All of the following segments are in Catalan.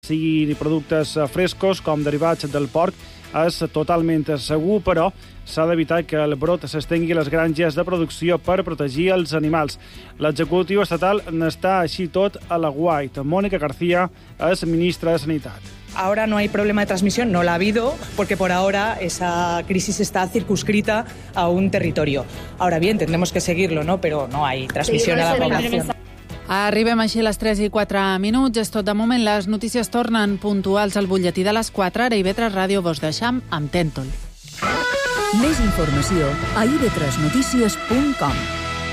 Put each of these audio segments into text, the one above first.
siguin productes frescos com derivats del porc, és totalment segur, però s'ha d'evitar que el brot s'estengui a les granges de producció per protegir els animals. L'executiu estatal n'està així tot a la guait. Mónica García és ministra de Sanitat. Ahora no hay problema de transmisión, no la ha habido, porque por ahora esa crisis está circunscrita a un territorio. Ahora bien, tendremos que seguirlo, ¿no? Pero no hay transmisión a la población. Arribem així a les 3 i 4 minuts. És tot de moment. Les notícies tornen puntuals al butlletí de les 4. Ara IB3 Ràdio vos deixam amb Tèntol. Més informació a ib3notícies.com.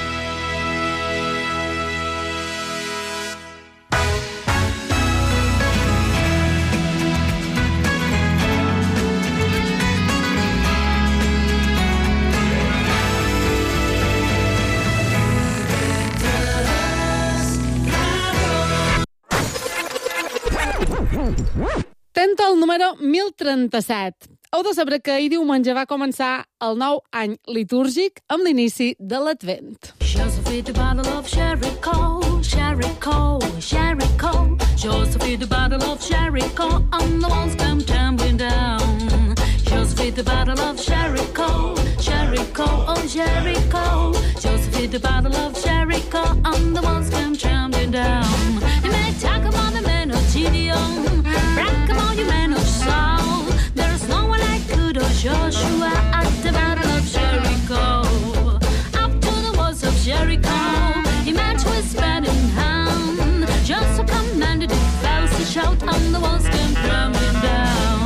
Tèntol número 1037. Heu de saber que ahir diumenge va començar el nou any litúrgic amb l'inici de l'Advent. Josephine, the battle of Jericho, Jericho, Jericho. Josephine, the battle of Jericho, and the walls come tumbling down. Josephine, the battle of Jericho, Jericho, oh Jericho. Josephine, the battle of Jericho, and the walls come tumbling down. You may talk about the men of Gideon, brag about you men of Saul. There's no one like good or Joshua at the battle of Jericho. Up to the walls of Jericho, he met with spear in hand. Joshua commanded the fellows to shout, and the walls came crumbling down.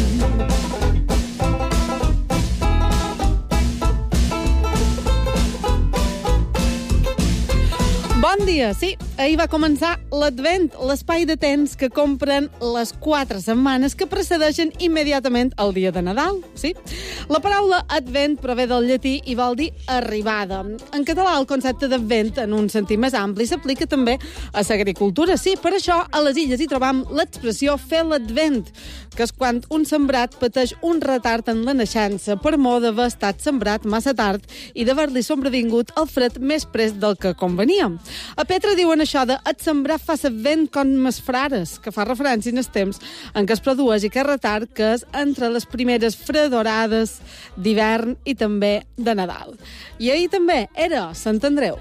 Bon dia, sí, ahir va començar l'Advent, l'espai de temps que compren les 4 setmanes que precedeixen immediatament el dia de Nadal, sí? La paraula Advent prové del llatí i vol dir arribada. En català, el concepte d'Advent, en un sentit més ampli, s'aplica també a l'agricultura, sí. Per això, a les illes hi trobam l'expressió fer l'Advent, que és quan un sembrat pateix un retard en la naixença per mor d'haver estat sembrat massa tard i d'haver-li sobrevingut el fred més prest del que convenia. A Petra diuen això de «et sembrar fa vent com mes frares», que fa referència als temps en què es produeix aquest retard que és entre les primeres fredorades d'hivern i també de Nadal. I ahir també era Sant Andreu.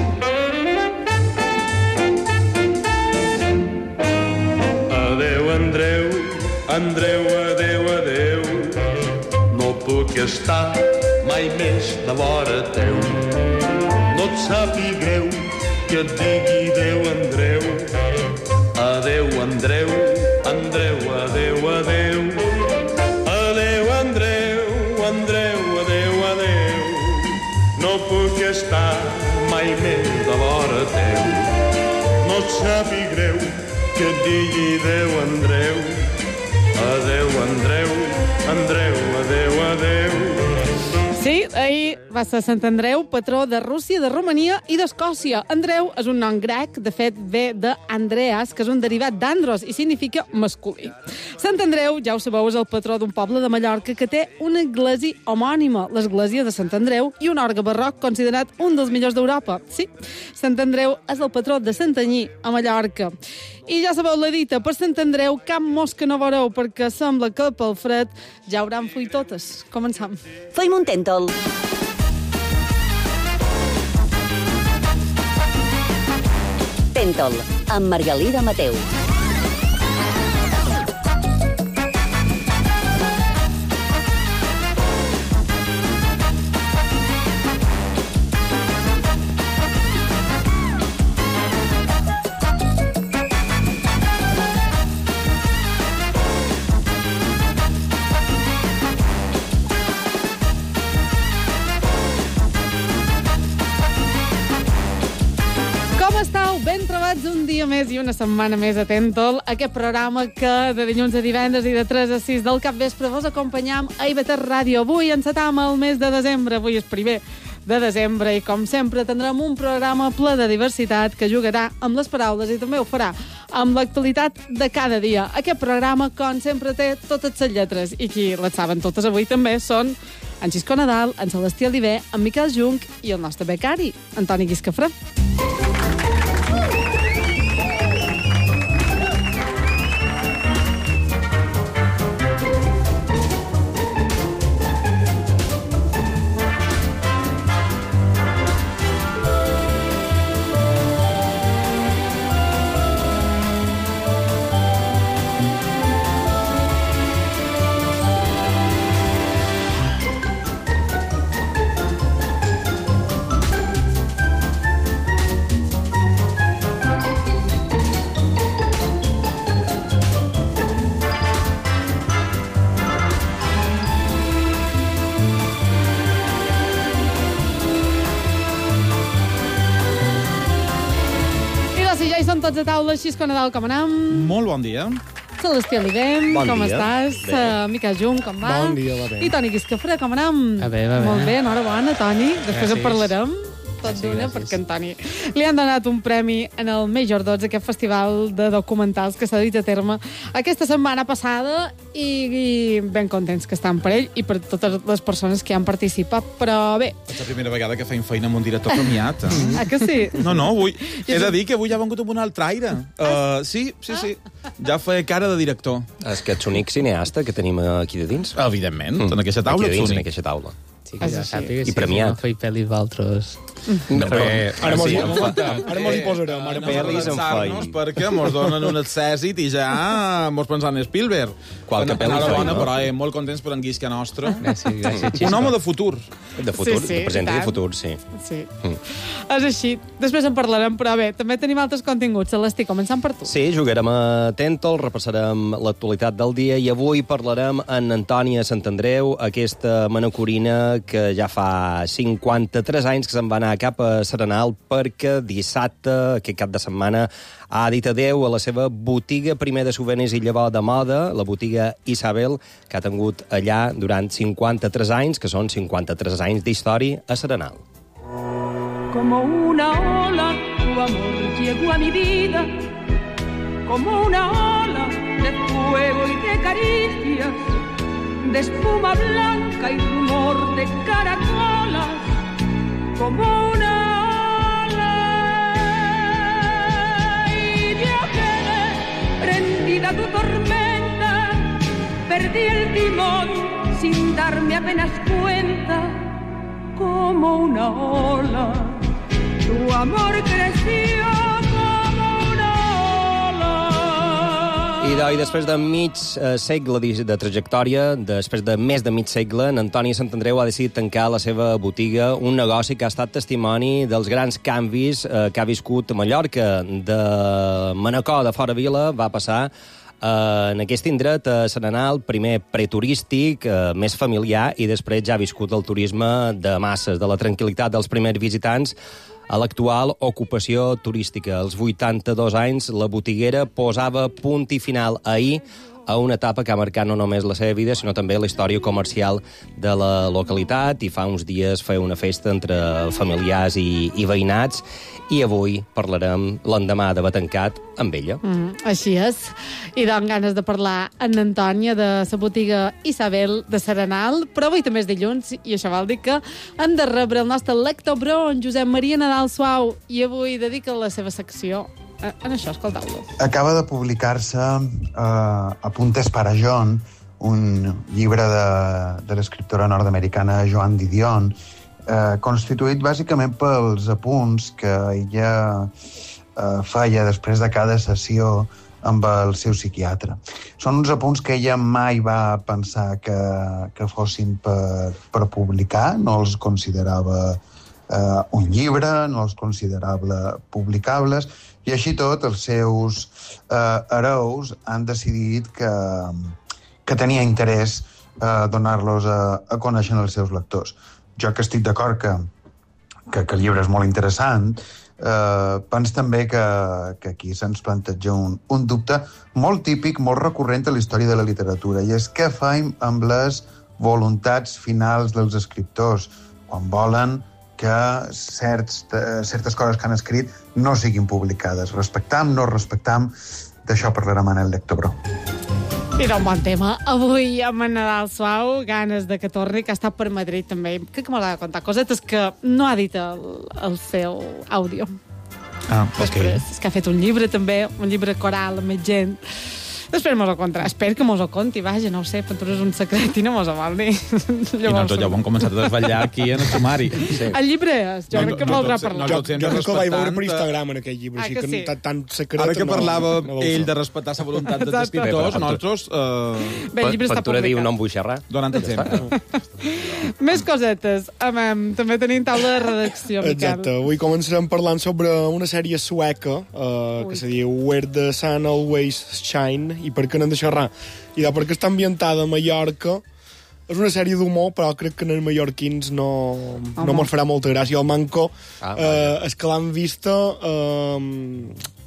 Adéu, Andreu, Andreu, adéu, adéu. No puc estar mai més de vora teu. No et sàpiga greu que et digui adéu, Andreu. Adéu, Andreu, Andreu, adéu, adéu. Adéu, Andreu, Andreu, adéu, adéu. No puc estar mai més de vora teu. No et sàpiga greu que et digui adéu, Andreu. Adéu, Andreu, Andreu, adéu, adéu. Sí, ahir va ser Sant Andreu, patró de Rússia, de Romania i d'Escòcia. Andreu és un nom grec, de fet ve d'Andreas, que és un derivat d'andros i significa masculí. Sant Andreu, ja ho sabeu, és el patró d'un poble de Mallorca que té una església homònima, l'església de Sant Andreu, i un orgue barroc considerat un dels millors d'Europa. Sí, Sant Andreu és el patró de Santanyí, a Mallorca. I ja sabeu la dita, per Sant Andreu cap mosca no veureu, perquè sembla que pel fred ja hauran fuit totes. Començam. Feim un Tèntol. Tèntol, amb Margalida Mateu. Ben trobats un dia més i una setmana més a Tèntol, aquest programa que de dilluns a divendres i de 3 a 6 del capvespre vos acompanyam a IB3 Ràdio. Avui encetam el mes de desembre, avui és primer de desembre i com sempre tindrem un programa ple de diversitat que jugarà amb les paraules i també ho farà amb l'actualitat de cada dia. Aquest programa, com sempre, té totes les lletres i qui les saben totes avui també són en Xisco Nadal, en Celestí Oliver, en Miquel Junc i el nostre becari, Antoni Guiscafré. tots a taula. Xisco Nadal, com anem? Molt bon dia. Celestí Olivem, Bon com dia. estàs? Miquel Jung, com va? Bon dia, va bé. I Toni Guiscafré, com anem? Va bé, va bé. Molt bé, enhorabona, Toni. Després en parlarem. Tot d'una, perquè en Toni li han donat un premi en el Major 12, aquest festival de documentals que s'ha dit a terme aquesta setmana passada i ben contents que estan per ell i per totes les persones que han participat. Però bé... És la primera vegada que feim feina amb un director premiat. Ah, que sí? No, avui... He de dir que avui ja ha vengut amb un altre aire. Sí. Ja feia cara de director. És que ets l'únic cineasta que tenim aquí de dins. Evidentment, en aquesta taula Aquí de ets dins, en únic. aquesta taula. Sí, que ja sàpiga, I premiat. Si no feia pel·lis d'altres... No, bé, Ara mos sí, hi posarem. Ara Pel·lis en feina. perquè mos donen un accèssit i ja mos pensant en Spielberg. Qualque pel·li Enhorabona, feina. però molt contents per en Guisca nostre. Gràcies, Un Xisco. home de futur. De futur, Sí, de present i tant. de futur, sí. Sí. És així. Després en parlarem, però bé, també tenim altres continguts. Celestí, començant per tu. Sí, jugarem a Tentol, repassarem l'actualitat del dia i avui parlarem amb Antònia Santandreu, aquesta manacorina que ja fa 53 anys que se'n va anar cap a Serenal perquè dissabte, aquest cap de setmana, ha dit adeu a la seva botiga primer de souvenirs i llavor de moda, la botiga Isabel, que ha tingut allà durant 53 anys, que són 53 anys d'història a Serenal. Como una ola, tu amor llegó a mi vida, como una ola de fuego y de caricias, de espuma blanca y rumor de caracolas, como una ola. Y yo quedé prendida a tu tormenta, perdí el timón sin darme apenas cuenta, como una ola. Tu amor creció como una ola. I després de mig segle de trajectòria, després de més de mig segle, en Antònia Santandreu ha decidit tancar la seva botiga, un negoci que ha estat testimoni dels grans canvis que ha viscut a Mallorca. De Manacor, de fora vila, va passar en aquest indret a Serenal, primer preturístic, més familiar, i després ja ha viscut el turisme de masses, de la tranquil·litat dels primers visitants, a l'actual ocupació turística. Als 82 anys, la botiguera posava punt i final ahir a una etapa que ha marcat no només la seva vida, sinó també la història comercial de la localitat, i fa uns dies feia una festa entre familiars i veïnats, i avui parlarem l'endemà d'haver tancat amb ella. Així és. I donen ganes de parlar amb Antònia de la botiga Isabel de Serenal, però avui també és dilluns, i això vol dir que hem de rebre el nostre lector bro, en Josep Maria Nadal Suau, i avui dedica la seva secció en això, escolteu-lo. Acaba de publicar-se Apuntes para John, un llibre de l'escriptora nord-americana Joan Didion, constituït bàsicament pels apunts que ella feia després de cada sessió amb el seu psiquiatre. Són uns apunts que ella mai va pensar que fossin per publicar, no els considerava un llibre, no els considerava publicables, i així tot els seus hereus han decidit que tenia interès donar-los a conèixer als seus lectors. Jo que estic d'acord que el llibre és molt interessant, penso també que aquí se'ns planteja un dubte molt típic, molt recurrent a la història de la literatura, i és què fem amb les voluntats finals dels escriptors quan volen que certes coses que han escrit no siguin publicades. Respectam, no respectam, d'això parlarem en el Lector Bro. Era un bon tema. Avui amb en Nadal Suau, ganes de que torni, que ha estat per Madrid també. Crec que m'ha de contar cosetes que no ha dit el seu àudio. Després, és que ha fet un llibre també, un llibre coral amb gent. Després mos ho contarà. Espero que mos ho conti, vaja, no ho sé, però és un secret i no mos ho vol dir. I nosaltres ja ho hem començat a desvetllar aquí en el sumari. Sí. El llibre és, jo crec que voldrà parlar. Jo crec que el vaig veure per Instagram en aquell llibre, així que tan secret... Ara que parlava ell de respectar la voluntat dels escriptors, nosaltres... Bé, el llibre està Ventura diu publicat. no em vull xerrar. Donant exemple. Més cosetes. També tenim taula de redacció, Miquel. Exacte, avui començarem parlant sobre una sèrie sueca que se diu Where the Sun Always Shine, i per què n'hem de xerrar? I perquè està ambientada a Mallorca. És una sèrie d'humor, però crec que en els mallorquins no mos farà molta gràcia. El manco és que l'han vista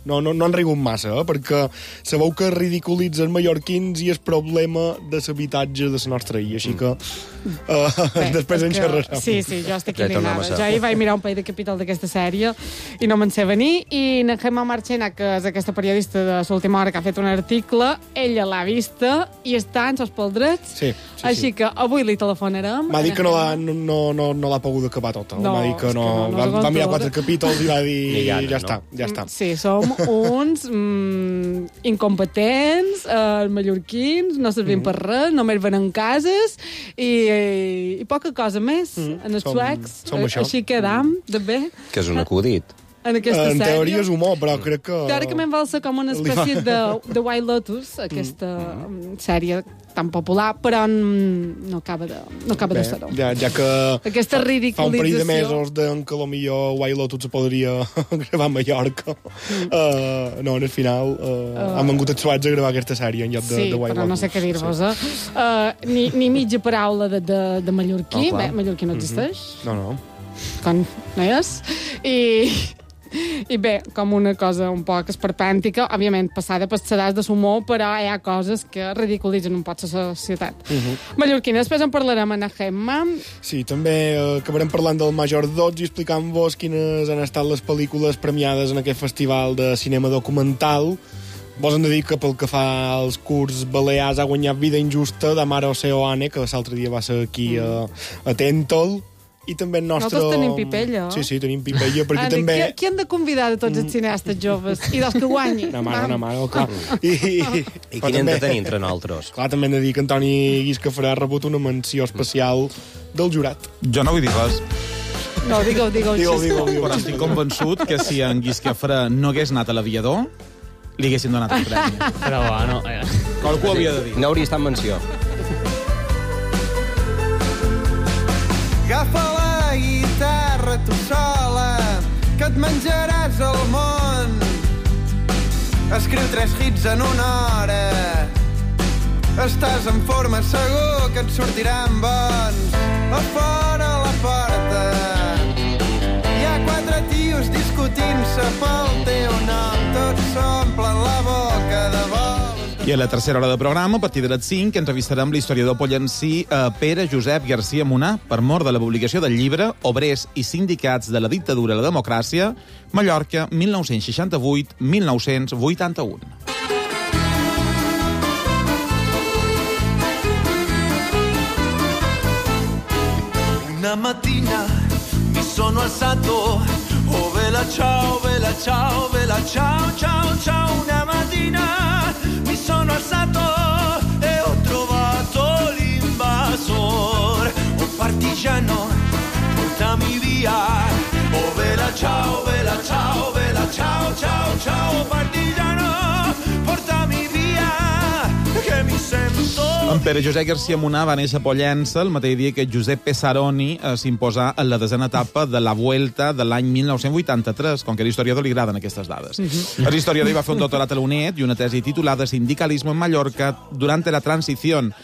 No han rigut massa, perquè sabeu que ridiculitzen mallorquins i el problema de l'habitatge de la nostra illa, així que després en xerrarem. Sí, jo estic indignada. Jo ahir vaig mirar un país de capítol d'aquesta sèrie i no me'n sé venir, i na Gemma Marchena, que és aquesta periodista de l'última hora que ha fet un article, ella l'ha vista i està en sos pel drets, així que avui li telefonarem. M'ha dit que no l'ha pogut acabar tota. M'ha dit que no. Va mirar 4 capítols i va dir ja està. Sí, som uns incompetents, mallorquins, no servim per res, només venen cases i poca cosa més en els suecs. Així quedam de bé. Que és un acudit. En aquesta sèrie. En teoria és humor, però crec que... Teòricament vol ser com una espècie de White Lotus, aquesta sèrie tan popular, però no acaba de ser-ho. Ja que aquesta ridiculització... Fa un parell de mesos que potser White Lotus se podria gravar a Mallorca. No, al final han vengut els suats a gravar aquesta sèrie en lloc de White Lotus. Sí, però no sé què dir-vos. Ni mitja paraula de mallorquí. Bé, mallorquí no existeix. No. Com no és. I bé, com una cosa un poc esperpèntica, òbviament passada per sedàs de l'humor, però hi ha coses que ridiculitzen un poc la societat. Mallorquina, després en parlarem amb Gemma. Sí, també acabarem parlant del Major 12 i explicant-vos quines han estat les pel·lícules premiades en aquest festival de cinema documental. Vos hem de dir que pel que fa als curts balears ha guanyat Vida injusta de Mare Oceoane, que l'altre dia va ser aquí a Tèntol. I també el nostre... Nosaltres tenim Pipella. Sí, tenim Pipella, perquè també... Qui han de convidar de tots els cineastes joves i dels que guanyin? Una mare, clar. I quin hem de tenir entre nosaltres? Clar, també hem de dir que Antoni Guiscafrà ha rebut una menció especial del jurat. Jo no vull dir res. No, digueu. Però estic convençut que si en Guiscafrà no hagués anat a l'aviador, li haguessin donat el premi. Però bueno... Qualcú ho havia de dir. No hauria estat menció. Agafa la guitarra tu sola, que et menjaràs el món. Escriu 3 hits en una hora. Estàs en forma, segur que et sortiran bons. A fora la porta hi ha 4 tios discutint-se pel teu nom. Tots s'omplen la boca de vols. I a la tercera hora de programa, a partir de les 5, entrevistarem l'historiador pollencí Pere Josep García Munar per mort de la publicació del llibre Obrers i sindicats de la dictadura a la democràcia, Mallorca, 1968-1981. Una mattina mi sono alzato, oh vela ciao, vela ciao, vela ciao, ciao, ciao. Una mattina mi sono alzato e ho trovato l'invasor. Oh partigiano, portami via, oh vela ciao, vela ciao, vela ciao, ciao, ciao. Partigiano, portami via, che mi sento... En Pere Josep García Munar va néixer a Pollença el mateix dia que Josep Pesaroni s'imposà en la desena etapa de la Vuelta de l'any 1983, com que a l'historiador li agraden aquestes dades. L'historiador va fer un doctorat a la UNED i una tesi titulada Sindicalismo en Mallorca durante la transición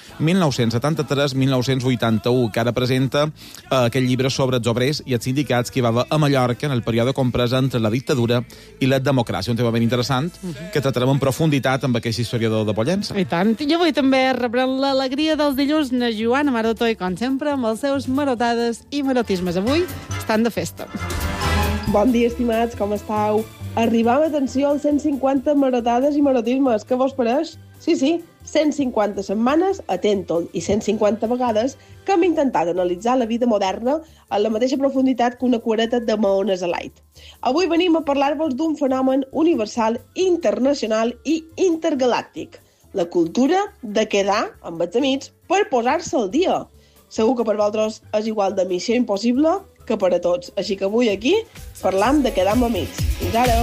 1973-1981, que ara presenta aquest llibre sobre els obrers i els sindicats que hi va haver a Mallorca en el període comprès entre la dictadura i la democràcia. Un tema ben interessant que tratarem en profunditat amb aquest historiador de Pollença. I tant. I avui també rebrem l'alegria dels dilluns na Joana Maroto i, com sempre, amb els seus marotades i marotismes. Avui estan de festa. Bon dia, estimats, com estàu? Arribam, atenció, als 150 marotades i marotismes. Què vos pareix? Sí, 150 setmanes a Tèntol i 150 vegades que hem intentat analitzar la vida moderna a la mateixa profunditat que una cuereta de maones a light. Avui venim a parlar-vos d'un fenomen universal, internacional i intergalàctic. La cultura de quedar amb els amics per posar-se al dia. Segur que per vosaltres és igual de missió impossible que per a tots. Així que avui aquí parlam de quedar amb amics. Fins ara!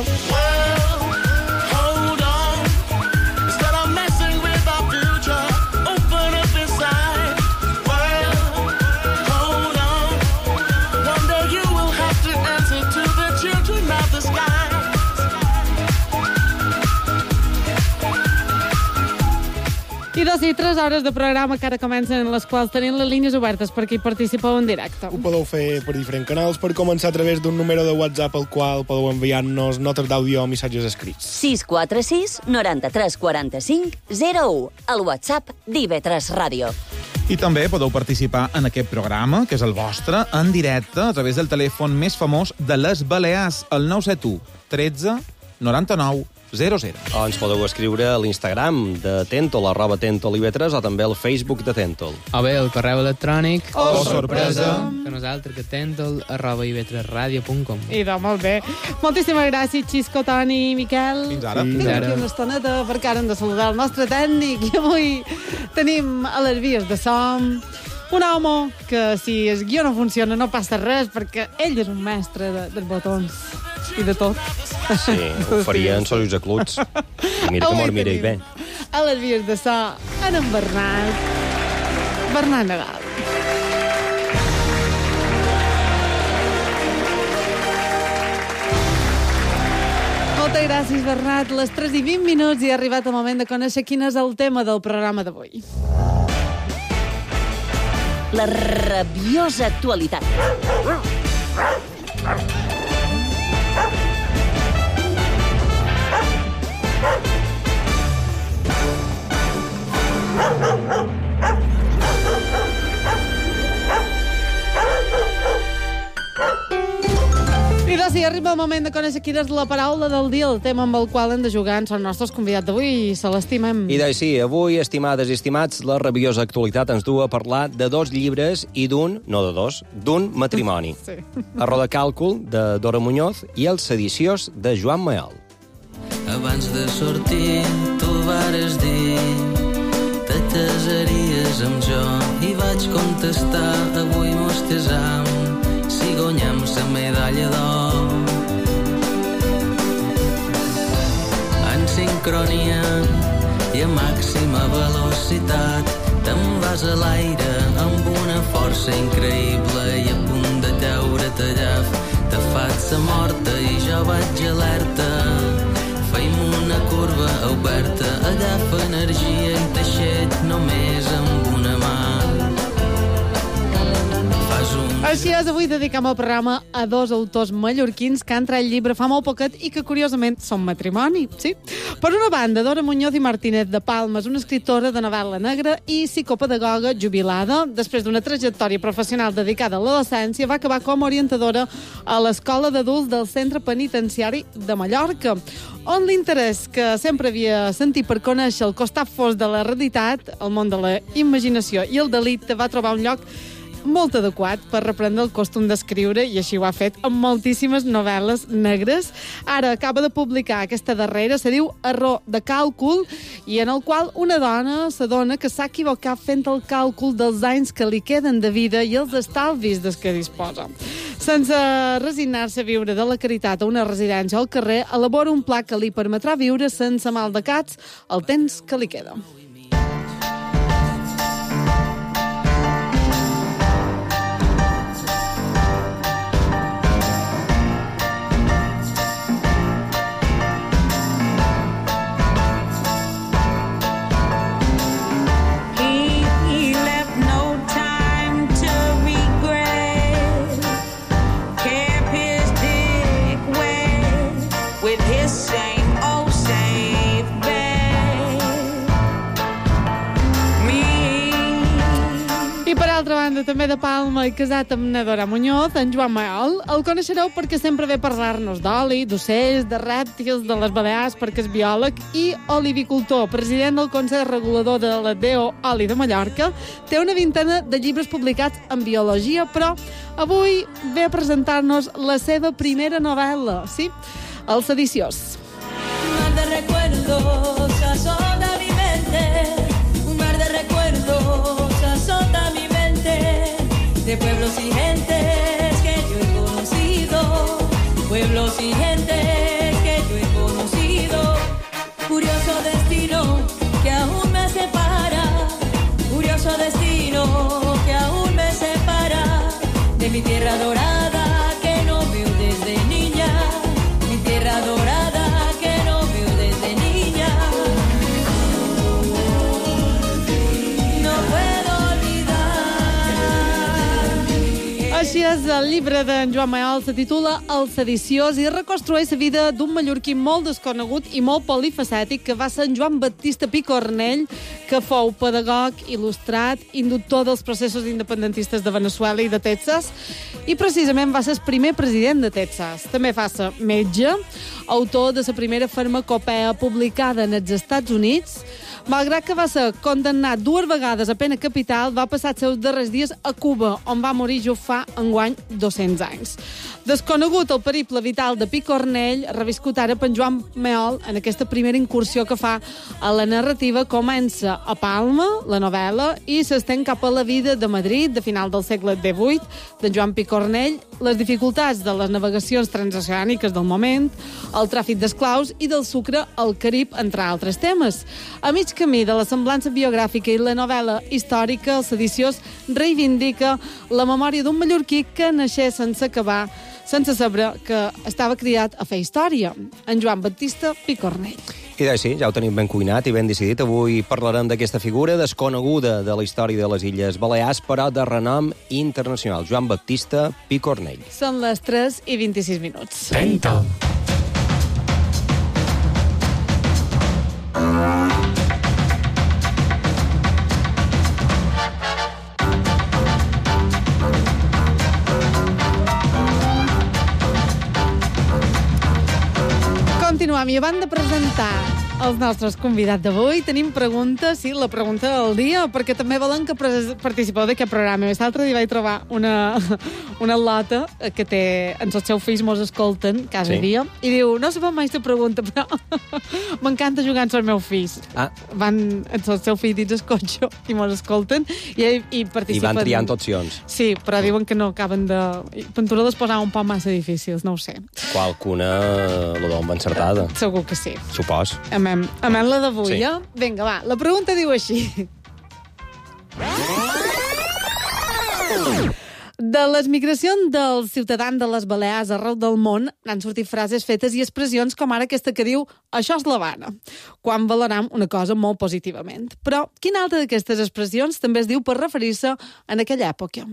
I 2 i 3 hores de programa que ara comencen, en les quals tenim les línies obertes per qui participeu en directe. Ho podeu fer per diferents canals, per començar a través d'un número de WhatsApp al qual podeu enviar-nos notes d'àudio o missatges escrits. 646 93 45 01, el WhatsApp d'IV3 Ràdio. I també podeu participar en aquest programa, que és el vostre, en directe, a través del telèfon més famós de les Balears, el 971 13 99 00. O ens podeu escriure a l'Instagram de Tentol, @TentolIV3, o també al Facebook de Tentol. O bé el correu electrònic. Oh, sorpresa! Que nosaltres, que tentol@iv3radio.com. Idò, molt bé. Moltíssimes gràcies, Xisco, Toni, Miquel. Fins ara. Fins ara. Una estoneta, perquè ara hem de saludar el nostre tècnic. I avui tenim a les vies de som un home que, si el guió no funciona, no passa res, perquè ell és un mestre dels botons i de tot. Sí, ho faria en sols acluts. I mira que m'ho mireu bé. A les vies de so, en Bernat Nadal. Moltes gràcies, Bernat. Les 3:20 i ha arribat el moment de conèixer quin és el tema del programa d'avui. La rabiosa actualitat. I doncs, arriba el moment de conèixer quina és la paraula del dia, el tema amb el qual hem de jugar en els nostres convidats d'avui, i se l'estimem. I doncs sí, avui, estimades i estimats, la rabiosa actualitat ens du a parlar de 2 llibres i d'un, no de 2, d'un matrimoni. Sí. Error de càlcul, de Dora Muñoz, i El sediciós, de Joan Mael. Abans de sortir, tu vares dir te casaries amb jo, i vaig contestar, avui mos casam, si guanyem la medalla d'or. En sincronia i a màxima velocitat, te'n vas a l'aire amb una força increïble i a punt de teure't allà, te faig la morta i jo vaig alerta. Feim una curva oberta, agafa energia i t'aixet només amb una mà. Així és, avui dedicam el programa a 2 autors mallorquins que han tret llibre fa molt poquet i que, curiosament, són matrimoni, sí? Per una banda, Dora Muñoz i Martínez de Palma és una escriptora de novel·la negra i psicopedagoga jubilada. Després d'una trajectòria professional dedicada a la docència, va acabar com a orientadora a l'Escola d'Adults del Centre Penitenciari de Mallorca, on l'interès que sempre havia sentit per conèixer el costat fosc de la realitat, el món de la imaginació i el delicte, va trobar un lloc molt adequat per reprendre el costum d'escriure, i així ho ha fet amb moltíssimes novel·les negres. Ara acaba de publicar aquesta darrera, se diu Error de càlcul, i en el qual una dona s'adona que s'ha equivocat fent el càlcul dels anys que li queden de vida i els estalvis dels que disposa. Sense resignar-se a viure de la caritat a una residència al carrer, elabora un pla que li permetrà viure sense mal de caps el temps que li queda. D'altra banda, també de Palma i casat amb na Dora Muñoz, en Joan Mael. El coneixereu perquè sempre ve a parlar-nos d'oli, d'ocells, de rèptils, de les Balears, perquè és biòleg i olivicultor, president del Consell Regulador de la DO Oli de Mallorca. Té una vintena de llibres publicats en biologia, però avui ve a presentar-nos la seva primera novel·la, sí? El sediciós. Un mar de recuerdos azota mi mente, un mar de recuerdos azota mi mente, de pueblos y gentes que yo he conocido, pueblos y gentes que yo he conocido. Curioso destino que aún me separa, curioso destino que aún me separa de mi tierra dorada que no veo desde niña, mi tierra dorada que no veo desde niña. nosaltres, el llibre d'en Joan Mayol se titula El sediciós i reconstrueix la vida d'un mallorquí molt desconegut i molt polifacètic que va ser en Joan Baptista Picornell, que fou pedagog, il·lustrat, inductor dels processos independentistes de Venezuela i de Texas, i precisament va ser el primer president de Texas. També va ser metge, autor de la primera farmacopea publicada en els Estats Units. Malgrat que va ser condemnat 2 vegades a pena capital, va passar els seus darrers dies a Cuba, on va morir just fa enguany 200 anys. Desconegut el periple vital de Picornell, reviscut ara per Joan Mayol en aquesta primera incursió que fa a la narrativa, comença a Palma, la novel·la, i s'estén cap a la vida de Madrid, de final del segle XVIII, de Joan Picornell, les dificultats de les navegacions transoceàniques del moment, el tràfic d'esclaus i del sucre al Carib, entre altres temes. A mig camí de la semblança biogràfica i la novel·la històrica, el sediciós reivindica la memòria d'un mallorquí que naixés sense acabar, sense saber que estava criat a fer història, en Joan Baptista Picornell. I doncs sí, ja ho tenim ben cuinat i ben decidit. Avui parlarem d'aquesta figura desconeguda de la història de les Illes Balears, però de renom internacional, Joan Baptista Picornell. Són les 3:26. Tenta. Continuem, i abans de presentar els nostres convidats d'avui, tenim preguntes, sí, la pregunta del dia, perquè també volen que participeu d'aquest programa. L'altre dia vaig trobar una lota que té, ens els seus fills mos escolten cada dia, i diu, no sabem mai la pregunta, però m'encanta jugar amb els meus fills. Van els seus fills dins el cotxe i mos escolten i participen. I van triant opcions. Sí, però diuen que no acaben de... Pintura les posava un poc massa difícils, no ho sé. Qualcuna la dona encertada. Segur que sí. Supos. Amem la d'avui, sí. Vinga, va, la pregunta diu així. De les migracions dels ciutadans de les Balears arreu del món n'han sortit frases fetes i expressions com ara aquesta que diu «això és l'Havana», quan valoram una cosa molt positivament. Però quina altra d'aquestes expressions també es diu per referir-se en aquella època?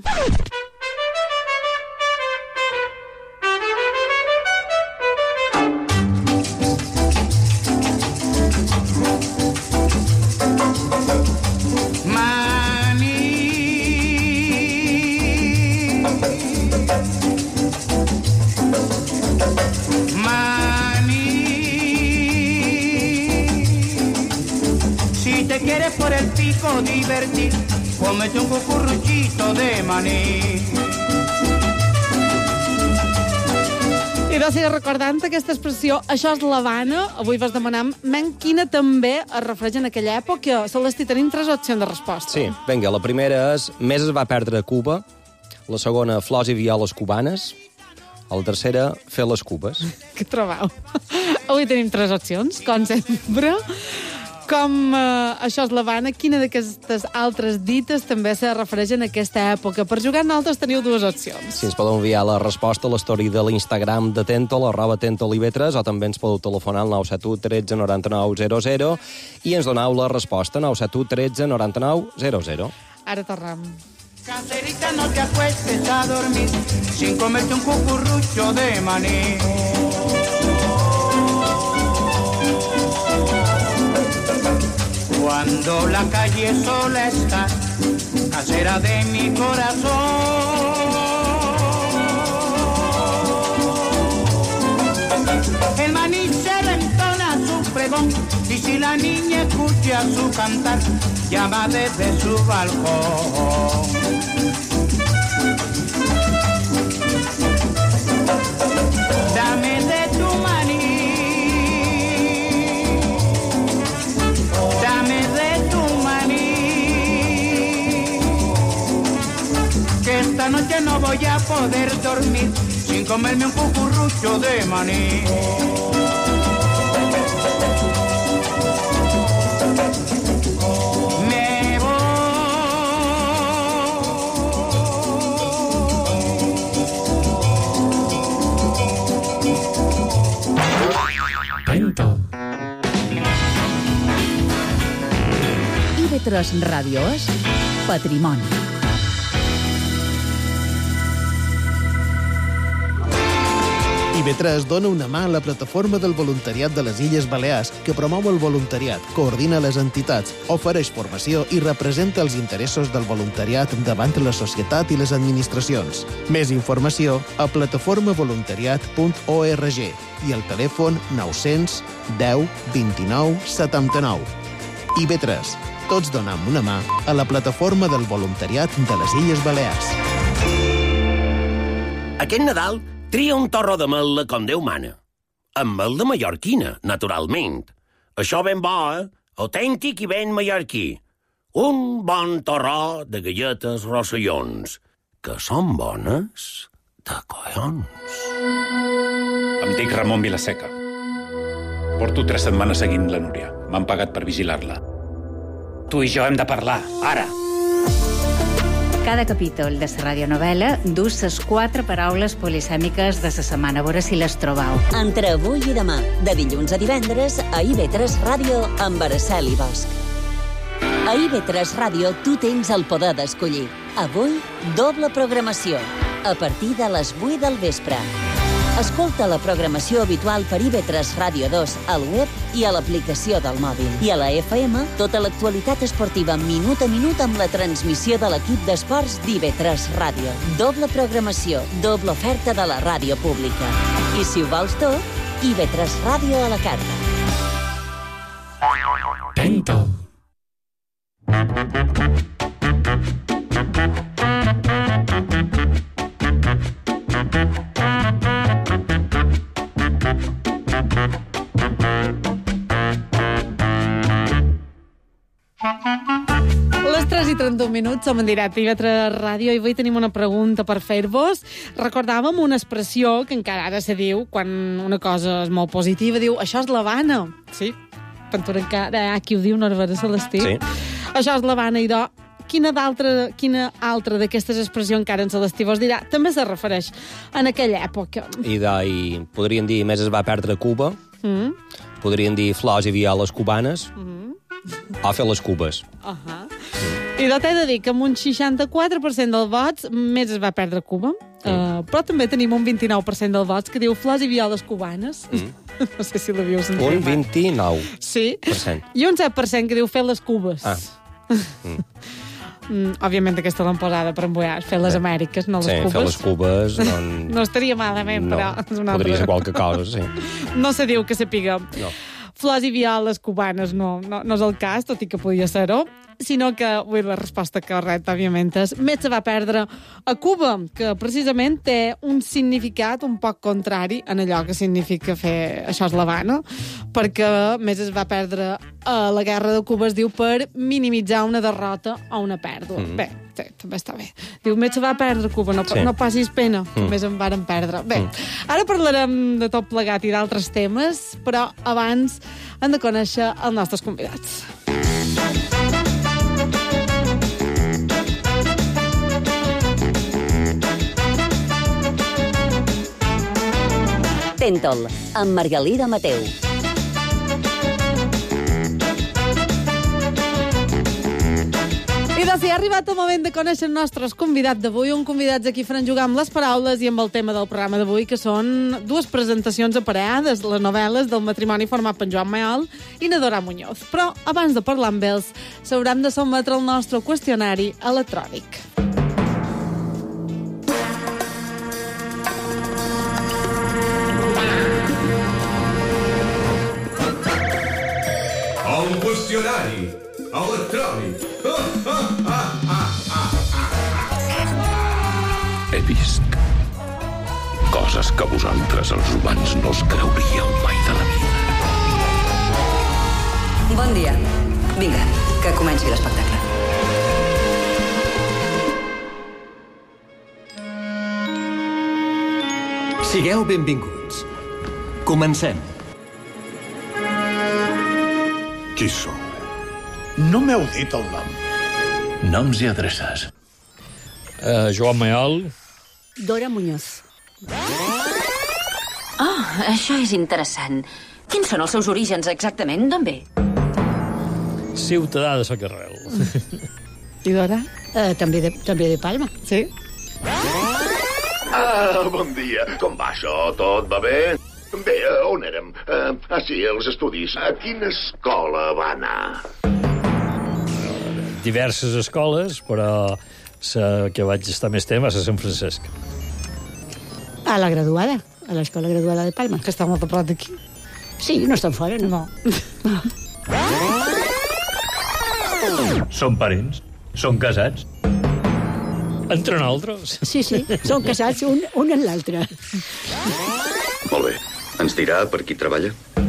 quieres por el pico divertir, cómete un cucurruchito de maní. I de seguir recordant aquesta expressió, això és l'Havana, avui vos demanam quina també es refereix en aquella època. Celestí, tenim 3 opcions de resposta. Sí, vinga, la primera és més es va perdre a Cuba, la segona, flors i violes cubanes, la tercera, fer les cubes. Què trobeu? Avui tenim 3 opcions, com sempre. Com això és l'Havana, quina d'aquestes altres dites també se refereix en aquesta època? Per jugar nosaltres teniu 2 opcions. Si ens podeu enviar la resposta a l'story de l'Instagram de Tentol, @TentolIV3, o també ens podeu telefonar al 971 13 99 00 i ens doneu la resposta 971 13 99 00. Ara tornem. Caserita, no te acuestes a dormir sin comerte un cucurrucho de maní. Cuando la calle sola está, casera de mi corazón, el maní se le entona su pregón, y si la niña escucha su cantar, llama desde su balcón. Dame de tu maní, dame de tu maní, que esta noche no voy a poder dormir sin comerme un cucurrucho de maní. Me voy. Tentol. IB3 Ràdio és Patrimoni. IB3 dona una mà a la plataforma del voluntariat de les Illes Balears, que promou el voluntariat, coordina les entitats, ofereix formació i representa els interessos del voluntariat davant la societat i les administracions. Més informació a plataformavoluntariat.org i al telèfon 900 10 29 79. IB3. Tots donem una mà a la plataforma del voluntariat de les Illes Balears. Aquest Nadal tria un torró de mel com Déu mana. Amb mel de mallorquina, naturalment. Això ben bo, autèntic i ben mallorquí. Un bon torró de galletes rossellons, que són bones de collons. Em dic Ramon Vilaseca. Porto 3 setmanes seguint la Núria. M'han pagat per vigilar-la. Tu i jo hem de parlar, ara. Cada capítol de la radionovela dus les 4 paraules polisèmiques de la setmana. A veure si les trobau. Entre avui i demà, de dilluns a divendres, a IB3 Ràdio amb Araceli Bosch. A IB3 Ràdio tu tens el poder d'escollir. Avui, doble programació, a partir de les 8 del vespre. Escolta la programació habitual per IB3 Ràdio 2 al web i a l'aplicació del mòbil. I a la FM, tota l'actualitat esportiva minut a minut amb la transmissió de l'equip d'esports d'IB3 Ràdio. Doble programació, doble oferta de la ràdio pública. I si ho vols tot, IB3 Ràdio a la carta. Tento. Les 3 i 31 minuts, som en directe a IB3 Ràdio i avui tenim una pregunta per fer-vos. Recordàvem una expressió que encara ara se diu quan una cosa és molt positiva, diu, això és l'Havana. Sí, pentura encara hi ha qui ho diu, Norbert Celestí. Sí. Això és l'Havana, i de quina altra d'aquestes expressions encara en Celestí vos dirà, també se refereix en aquella època. I podrien dir més es va perdre Cuba, podrien dir flors i violes cubanes, o fer les cubes. I t'he de dir que amb un 64% dels vots més es va perdre Cuba, però també tenim un 29% dels vots que diu flors i violes cubanes. No sé si l'havíeu sentit. Un 29%. Sí. I un 7% que diu fer les cubes. Òbviament aquesta l'han posada per embullar, fer les Amèriques, no les cubes. Sí, fer les cubes... No estaria malament, però... Podria ser qualque cosa, sí. No se diu que sapiguem. No. Flors i violes cubanes no és el cas, tot i que podia ser-ho, sinó que la resposta correcta, òbviament, és més se va perdre a Cuba, que precisament té un significat un poc contrari en allò que significa fer això és l'Havana, perquè més es va perdre a la guerra de Cuba, es diu, per minimitzar una derrota o una pèrdua. Bé, sí, també està bé. Diu, més se va perdre Cuba, no passis pena, més en varen perdre. Bé, ara parlarem de tot plegat i d'altres temes, però abans hem de conèixer els nostres convidats. Tentol, amb Margalida Mateu. I doncs ha arribat el moment de conèixer el nostre convidat d'avui, un convidat a qui faran jugar amb les paraules i amb el tema del programa d'avui, que són 2 presentacions apareades, les novel·les del matrimoni format per Joan Mayol i Nadora Muñoz. Però abans de parlar amb ells, s'hauran de sotmetre el nostre qüestionari electrònic. El qüestionari electrònic. He vist coses que vosaltres, els humans, no us creuríeu mai de la vida. Bon dia. Vinga, que comenci l'espectacle. Sigueu benvinguts. Comencem. Qui sou? No m'heu dit el nom. Noms i adreces. Joan Mayol. Dora Muñoz. Això és interessant. Quins són els seus orígens exactament? D'on ve? Ciutadà de Socarrel. I Dora? També de Palma. Sí. Bon dia. Com va això? Tot va bé? Bé, on érem? Sí, els estudis. A quina escola va anar? Diverses escoles, però la que vaig estar més temps va ser Sant Francesc. A la graduada, a l'escola graduada de Palma. Que està molt a prop d'aquí. Sí, no estan fora, no. Són parents, són casats. Entre nosaltres. Sí, són casats un en l'altre. Molt bé. Ens dirà per qui treballa?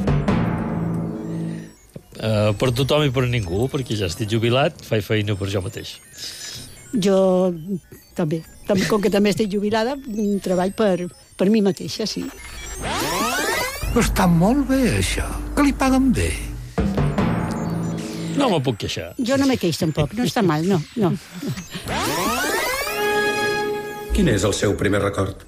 Per tothom i per ningú, perquè ja estic jubilat, faig feina per jo mateix. Jo també, com que també estic jubilada, treballo per mi mateixa, sí. Està molt bé, això. Que li paguen bé. No me puc queixar. Jo no me queix tampoc, no està mal, no. Quin és el seu primer record?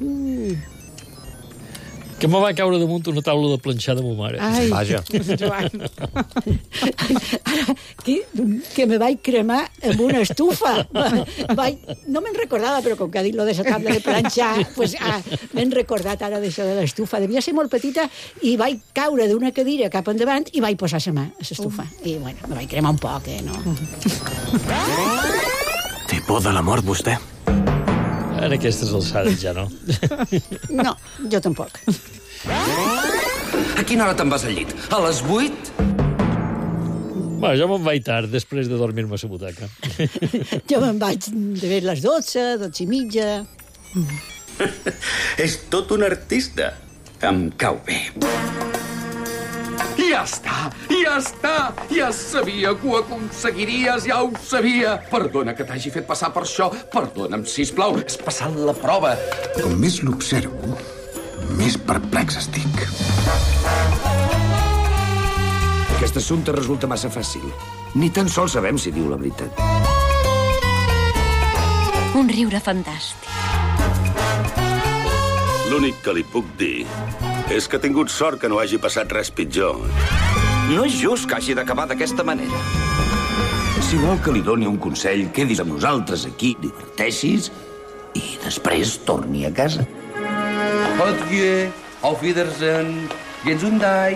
Que me va caure damunt una taula de planxar de ma mare. Ai, vaja. Joan. Ara, que me vaig cremar amb una estufa. No me'n recordava, però com que ha dit lo de la taula de planxar, pues, m'hen recordat ara d'això de l'estufa. Devia ser molt petita i vaig caure d'una cadira cap endavant i vaig posar la mà a l'estufa. I, bueno, me vaig cremar un poc, no? Té por de la mort, vostè? En aquestes alçades ja no. No, jo tampoc. A quina hora te'n vas al llit? A les 8? Bueno, jo me'n vaig tard, després de dormir-me a la butaca. Jo me'n vaig de les 12, 12 i mitja... És tot un artista. Em cau bé. Ja està! Ja sabia que ho aconseguiries, ja ho sabia! Perdona que t'hagi fet passar per això. Perdona'm, sisplau, has passat la prova. Com més l'observo, més perplex estic. Aquest assumpte resulta massa fàcil. Ni tan sols sabem si diu la veritat. Un riure fantàstic. L'únic que li puc dir és que ha tingut sort que no hagi passat res pitjor. No és just que hagi d'acabar d'aquesta manera. Si vol que li doni un consell, quedis amb nosaltres aquí, diverteixis i després torni a casa. Adieu, auf Wiedersehen, Gesundheit.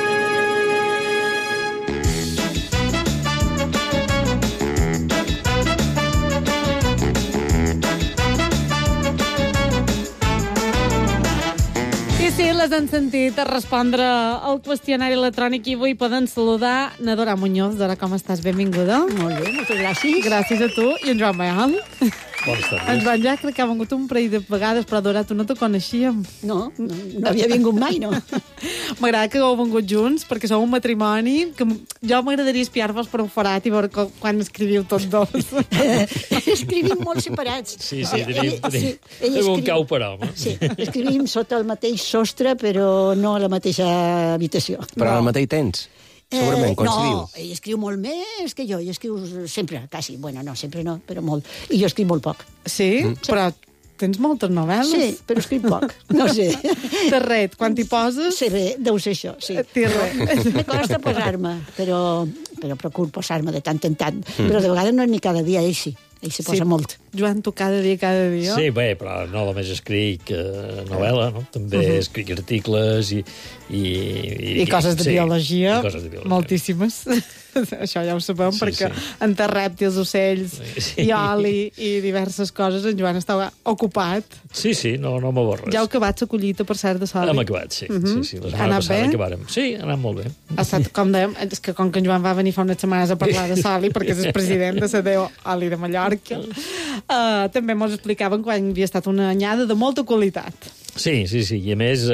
Sí, les han sentit a respondre al qüestionari electrònic i avui poden saludar na Dora Muñoz. Dora, com estàs? Benvinguda. Molt bé, moltes gràcies. Gràcies a tu i en Joan Mayal. Bones tardes. En Joan ja crec que ha vengut un parell de vegades, però Dora, tu no te coneixíem. No havia vingut mai, no. M'agrada que heu vengut junts, perquè sou un matrimoni, que jo m'agradaria espiar-vos per un forat i veure quan escriviu tots dos. Escrivim molt separats. Sí, tenim un cau per home. Sí, escrivim sota el mateix sostre, però no a la mateixa habitació. Però al mateix temps? Segurament, coincidiu. No, ell escriu molt més que jo, ell escriu sempre, quasi, bueno, no, sempre no, però molt. I jo escric molt poc. Sí? Però tens moltes novel·les. Sí, però escric poc, no sé. De ret, quan t'hi poses... Sí, bé, deu ser això, sí. Me costa posar-me, però procuro posar-me de tant en tant. Però de vegades no és ni cada dia, ell sí. Ell se posa molt. Joan, tu cada dia? Sí, bé, però no només escric novel·la, no? També escric articles i coses de biologia. I coses de biologia. Moltíssimes. Això ja ho sabem, perquè entre rèptils, ocells, i oli i diverses coses, en Joan estava ocupat. Sí, no m'avorres. Ja heu acabat la collita, per cert, de soli. Hem acabat, sí. La setmana passada acabàrem. Sí, ha anat molt bé. Ha estat, com dèiem, és que com que en Joan va venir fa unes setmanes a parlar de soli, perquè és el president de la DEO Oli de Mallorca, també mos explicaven quan havia estat una anyada de molta qualitat. Sí, i a més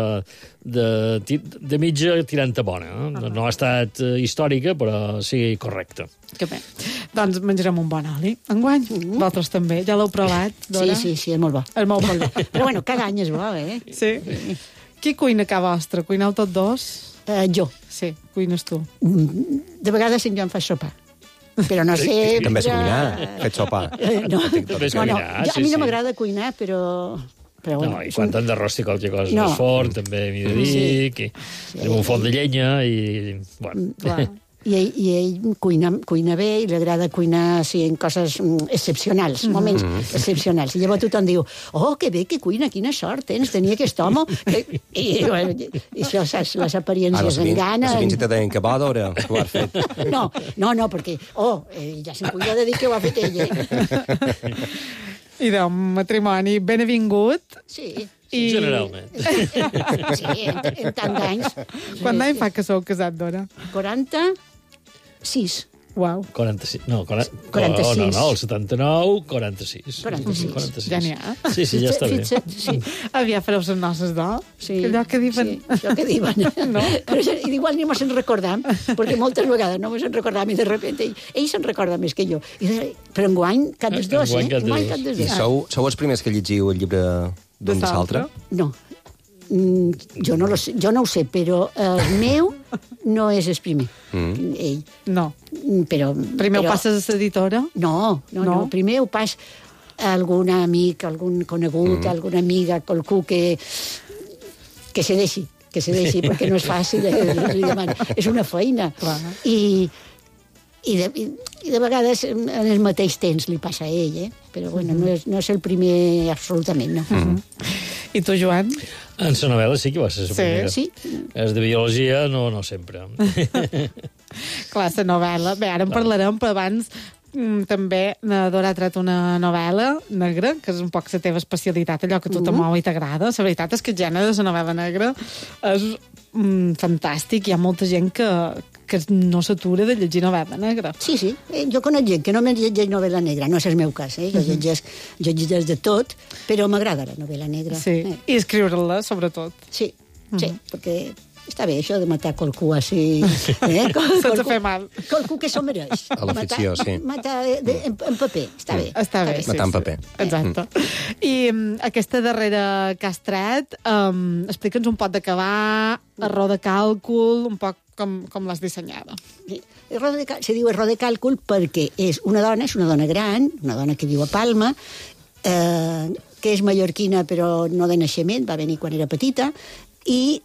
de mitja tirant-te bona. No ha estat històrica, però sí correcta. Que bé. Doncs menjarem un bon oli. Enguany, vosaltres també. Ja l'heu provat, Dora? Sí, és molt bo. És molt bo. Però bueno, cada any és bo, eh? Sí. Qui cuina a casa vostra? Cuineu tots dos? Jo. Sí, cuines tu. De vegades en Joan fa sopar. Però no sé... També és cuinar, fet sopar. No, a mi no m'agrada cuinar, però... No, i quan t'han d'arrostir qualque cosa al forn, també m'hi dedic, i tenim un forn de llenya, i... Bueno. I ell cuina bé i li agrada cuinar en coses excepcionals, moments excepcionals. I llavors tothom diu, oh, que bé que cuina, quina sort tens, tenia aquest home. I això, saps, les apariències enganen. La Sabina te deien que va d'hora, que ho has fet. No, perquè, ja se'n cuida de dir que ho ha fet ella. I d'un matrimoni ben avingut. Sí. Generalment. Sí, en tant d'anys. Quant d'any fa que sou casat, Dora? 46. Uau. 46. No, 46. No, el 79, 46. 46. Ja n'hi ha. Sí, ja està bé. Sí. Aviat fareu les noces d'or? Sí. Allò que diuen. Sí, això que diuen. No? Però igual ni mos en recordam, perquè moltes vegades no mos en recordam i de repente ell se'n recorda més que jo. Però enguany cap dels dos, Enguany cap dels dos. I sou els primers que llegiu el llibre d'un de l'altre? No. Jo no ho sé, però el meu no és el primer. Ell. No. Però primer ho passes a l'editora? No. Primer ho pas a algun amic, algun conegut, alguna amiga, qualcú que se deixi, perquè no és fàcil, li demano. És una feina. I de vegades en el mateix temps li passa a ell, però bueno, no és el primer absolutament, no. I tu, Joan? En la novel·la sí que va ser la primera. Sí. És de biologia, no sempre. Clar, la novel·la. Bé, ara en parlarem, però abans també Dora ha tret una novel·la negra, que és un poc la teva especialitat, allò que a tu te mou i t'agrada. La veritat és que el gènere de la novel·la negra és fantàstic. Hi ha molta gent que no s'atura de llegir novel·la negra. Sí. Jo conec gent que només llegeix novel·la negra. No és el meu cas, Jo llegeix de tot, però m'agrada la novel·la negra. Sí, i escriure-la, sobretot. Sí, perquè està bé això de matar qualcú així... Sense fer mal. Qualcú que s'ho mereix. A la ficció, sí. Matar en paper, està bé. Està bé, sí. Matar en paper. Exacte. I aquesta darrera que has tret, explica'ns un pot d'acabar, error de càlcul, un poc com l'has dissenyada. Se diu error de càlcul perquè és una dona gran, una dona que viu a Palma, que és mallorquina però no de naixement, va venir quan era petita, i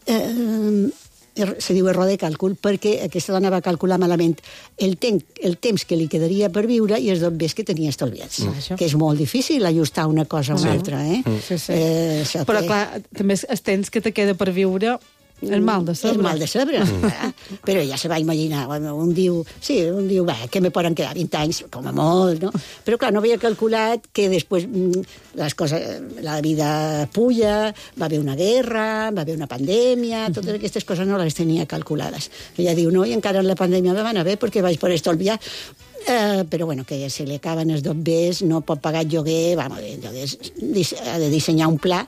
se diu error de càlcul perquè aquesta dona va calcular malament el temps que li quedaria per viure i els bombers que tenia estalviats. Que és molt difícil ajustar una cosa a una altra. Sí. Però clar, també el temps que te queda per viure... El mal de saber. El mal de saber. Però ja se va imaginar. Un diu, que me poden quedar 20 anys, com a molt, no? Però clar, no havia calculat que després les coses, la vida puja, va haver una guerra, va haver una pandèmia, totes aquestes coses no les tenia calculades. Ella diu, no, i encara en la pandèmia me van a bé perquè vaig per estalviar. Però bueno, que se li acaben els bombers, no pot pagar lloguer, ha de dissenyar un pla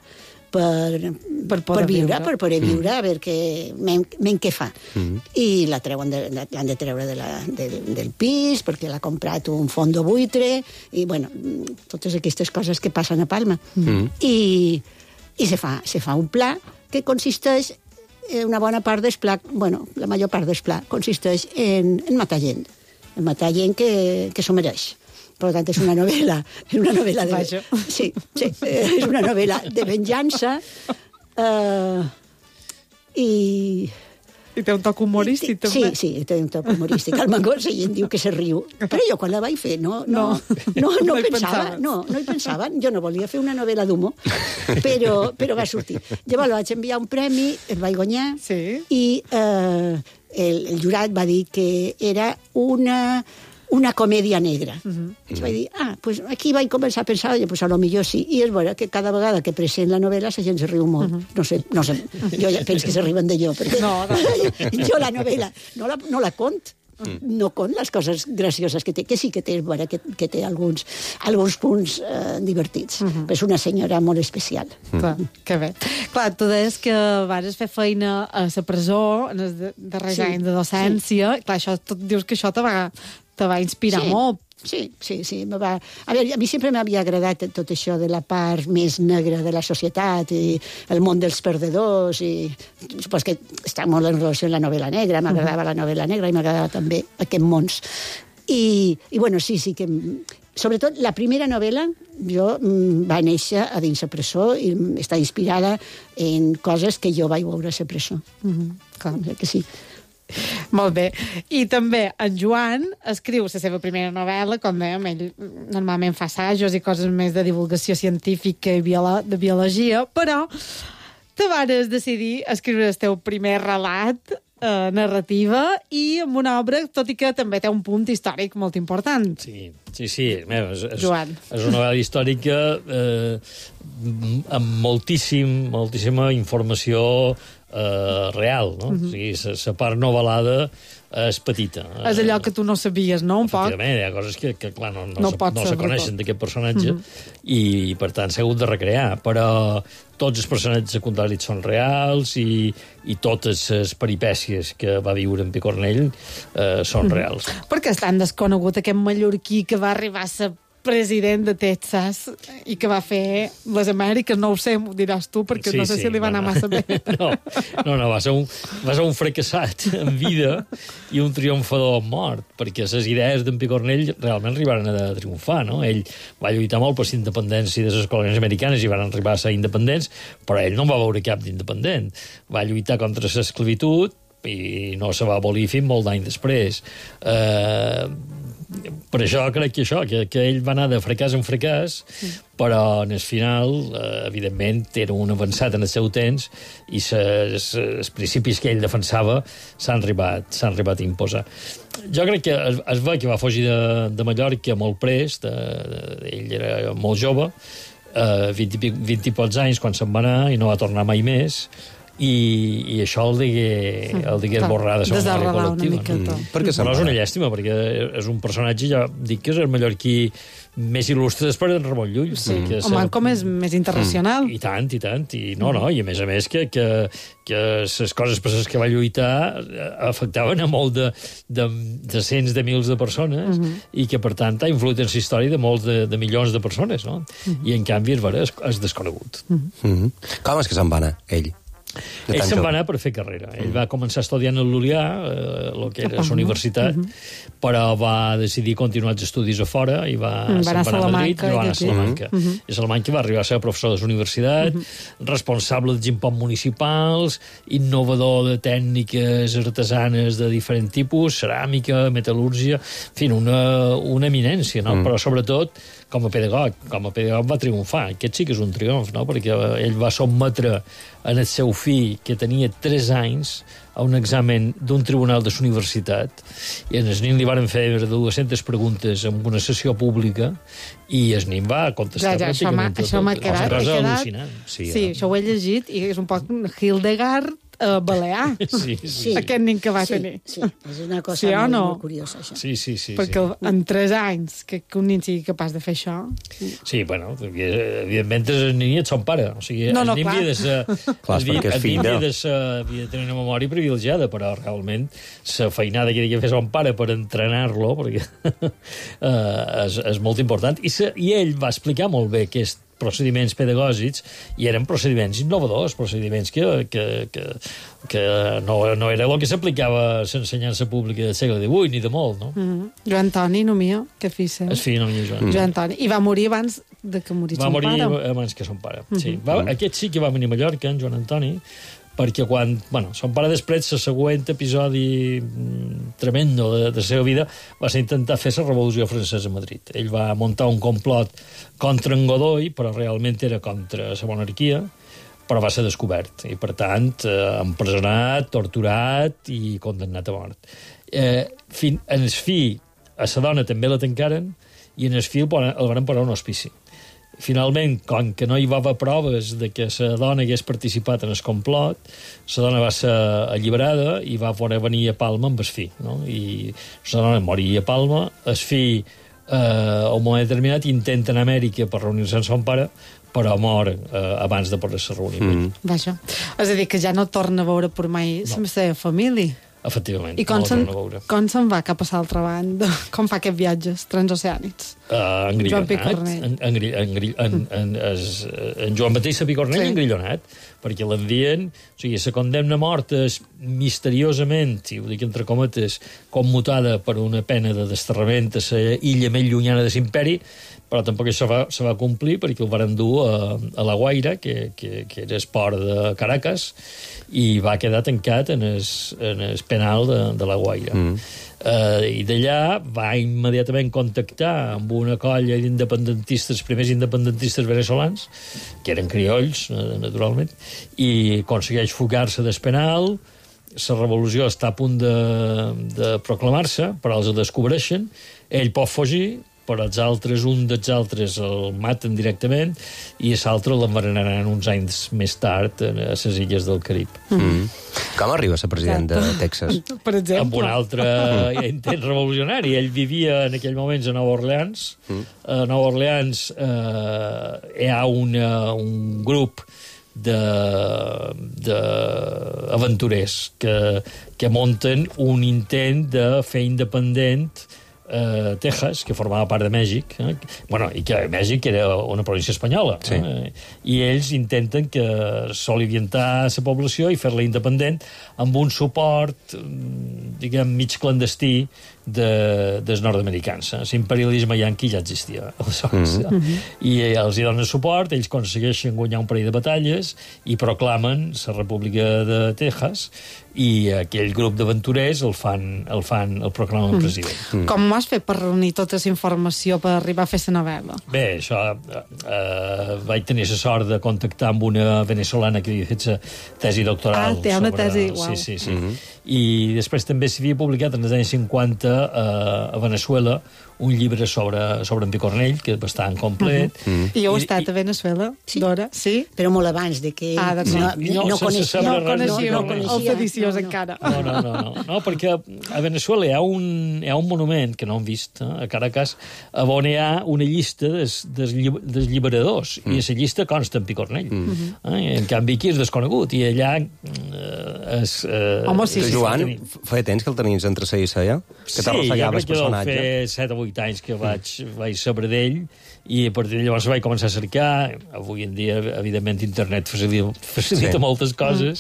per poder viure, a veure què fa. I l'han de treure del pis, perquè l'ha comprat un fondo buitre, i bueno, totes aquestes coses que passen a Palma. I se fa un pla que consisteix, una bona part del pla, la major part del pla, consisteix en matar gent que s'ho mereix. Per tant, és una novel·la de... Sí, és una novel·la de venjança i... I té un toc humorístic, també. Sí, té un toc humorístic. El Mangós gent diu que se riu. Però jo, quan la vaig fer, no pensava. No hi pensava. Jo no volia fer una novel·la d'humor, però va sortir. Llavors vaig enviar un premi, el vaig guanyar, i el jurat va dir que era una comèdia negra. I vaig dir, pues aquí vaig començar a pensar, pues a lo millor sí. I és vera que cada vegada que present la novel·la la gent se riu molt. No sé, jo ja penso que se riuen de jo, perquè jo la novel·la no la cont. No cont les coses gracioses que té, que sí que té, vera, que té alguns punts divertits. És una senyora molt especial. Clar, que bé. Clar, tu deies que vas fer feina a la presó en els darrers anys de docència. Clar, dius que això te va inspirar molt. Sí. A veure, a mi sempre m'havia agradat tot això de la part més negra de la societat i el món dels perdedors, i supos que està molt en relació amb la novel·la negra, m'agradava la novel·la negra i m'agradava també aquest mons. I bueno, sí que... Sobretot, la primera novel·la va néixer a dins la presó i està inspirada en coses que jo vaig veure a la presó. Clar. Que sí. Molt bé. I també en Joan escriu la seva primera novel·la, com dèiem, ell normalment fa assajos i coses més de divulgació científica i de biologia, però te vares decidir escriure el teu primer relat narrativa i amb una obra, tot i que també té un punt històric molt important. Sí. Joan. És una novel·la històrica amb moltíssima informació real, no? O sigui, la part novel·lada és petita. És allò que tu no sabies, no? Un poc. Efectivament, hi ha coses que clar, no se se coneixen d'aquest personatge i, per tant, s'ha hagut de recrear. Però tots els personatges secundaris són reals i totes les peripècies que va viure en Picornell són reals. Per què és tan desconegut aquest mallorquí que va arribar a ser president de Texas i que va fer les Amèriques? No ho sé, m'ho diràs tu, perquè no sé si li va anar massa bé. No, va ser un fracassat en vida i un triomfador en mort, perquè les idees d'en Picornell realment arribaren a triomfar, no? Ell va lluitar molt per la independència de les colònies americanes i van arribar a ser independents, però ell no va veure cap d'independent. Va lluitar contra l'esclavitud i no se va abolir fins molt d'any després. Per això crec que ell va anar de fracàs en fracàs, però en el final, evidentment, era un avançat en el seu temps i els principis que ell defensava s'han arribat a imposar. Jo crec que es ve que va fugir de Mallorca molt prest, ell era molt jove, 20 i pocs anys quan se'n va anar i no va tornar mai més, i això el digué esborrar de la memòria col·lectiva. Però és una llàstima, perquè és un personatge, ja dic que és el mallorquí més il·lustre després d'en Ramon Llull. Home, com és més internacional. I tant. I a més que les coses per les que va lluitar afectaven a molt de cents de mils de persones i que, per tant, ha influït en la història de molts de milions de persones, no? I, en canvi, és desconegut. Com és que se'n va anar, ell? Ell se'n va anar per fer carrera. Ell va començar estudiant a l'Ulià, el que era la universitat, però va decidir continuar els estudis a fora i se'n va anar a Madrid i va anar a Salamanca. I a Salamanca va arribar a ser professor de la universitat, responsable dels imposts municipals, innovador de tècniques artesanes de diferent tipus, ceràmica, metal·lúrgia, en fi, una eminència, no? Però sobretot com a pedagog va triomfar. Aquest sí que és un triomf, no? Perquè ell va sotmetre en el seu fill, que tenia 3 anys, a un examen d'un tribunal de la universitat, i el nen li van fer de 200 preguntes en una sessió pública, i el nen va contestar pràcticament tot. Això m'ha quedat. És una cosa al·lucinant. Sí, això ho he llegit, i és un poc Hildegard balear. Sí. Aquest nen que va tenir. Sí, és una cosa molt curiosa, això. Sí. Perquè en 3 anys que un nen sigui capaç de fer això... Sí, bueno, evidentment el nen és son pare. O sigui, el nen havia de ser... havia de tenir una memòria privilegiada, però realment la feinada que havia de fer son pare per entrenar-lo, perquè és molt important. I ell va explicar molt bé aquest procediments pedagògics, i eren procediments innovadors, procediments que no era el que s'aplicava a l'ensenyança pública del segle XVIII, ni de molt, no? Joan Toni, no mío, que fill seu. És fill, no mío, Joan Toni. I va morir abans de que morís son pare. Va morir abans que son pare, sí. Aquest sí que va venir a Mallorca, en Joan Antoni, perquè quan, son pare després, el següent episodi tremendo de la seva vida va ser intentar fer la revolució francesa a Madrid. Ell va muntar un complot contra en Godoy, però realment era contra la monarquia, però va ser descobert, i per tant empresonat, torturat i condemnat a mort. En el fill, a la dona també la tancaren, i en el fill el van posar a un hospici. Finalment, com que no hi va haver proves de que la dona hagués participat en el complot, la dona va ser alliberada i va poder venir a Palma amb el fill, no? I la dona moria a Palma, el fill a un moment determinat intenta anar a Amèrica per reunir-se amb son pare, però mor abans de poder-se reunir. Vaja. És a dir, que ja no torna a veure per mai la seva família. Efectivament. I com se'n va cap a l'altra banda? Com fa aquests viatges transoceànics? En Joan Batista Picornell engrillonat, perquè l'envien, o sigui, la condemna a mort és misteriosament, i ho dic entre cometes, commutada per una pena de desterrament a la illa més llunyana de l'imperi, però tampoc això se va complir perquè el van endur a La Guaira, que era el port de Caracas, i va quedar tancat en el penal de La Guaira. I d'allà va immediatament contactar amb una colla d'independentistes, primers independentistes veneçolans, que eren criolls, naturalment, i aconsegueix fugar-se del penal. La revolució està a punt de proclamar-se, però els descobreixen, ell pot fugir, però un dels altres el maten directament i l'altre l'envenenaran uns anys més tard a les illes del Carib. Com arriba a ser president de Texas? Per exemple. Amb un altre intent revolucionari. Ell vivia en aquell moments a Nova Orleans. A Nova Orleans hi ha un grup d'aventurers que munten un intent de fer independent Texas, que formava part de Mèxic, i que Mèxic era una província espanyola. Sí. I ells intenten soliviantar la població i fer-la independent amb un suport, diguem, mig clandestí dels nord-americans. L'imperialisme yanqui ja existia, aleshores. I els hi donen suport, ells aconsegueixen guanyar un parell de batalles i proclamen la República de Texas i aquell grup d'aventurers el proclamen president. Com ho has fet per reunir tota la informació per arribar a fer la novel·la? Bé, això... vaig tenir la sort de contactar amb una venezolana que havia fet la tesi doctoral. Té una tesi, uau. Sí. I després també s'havia publicat en els anys 50 a Veneçuela un llibre sobre en Picornell, que és bastant complet. I heu estat a Veneçuela, Dora? Sí? Però molt abans de que... No coneixíeu els sediciós encara. No, perquè a Veneçuela hi ha un monument que no hem vist, a Caracas, on hi ha una llista dels lliberadors, i a la llista consta en Picornell. En canvi, aquí és desconegut, i allà és... Home, sí. Joan, feia temps que el tenies entre sa i sa, que t'arrossegava el personatge. Sí, jo crec que 7 o 8 anys que vaig saber d'ell, i a partir de llavors vaig començar a cercar. Avui en dia, evidentment, internet facilita moltes coses,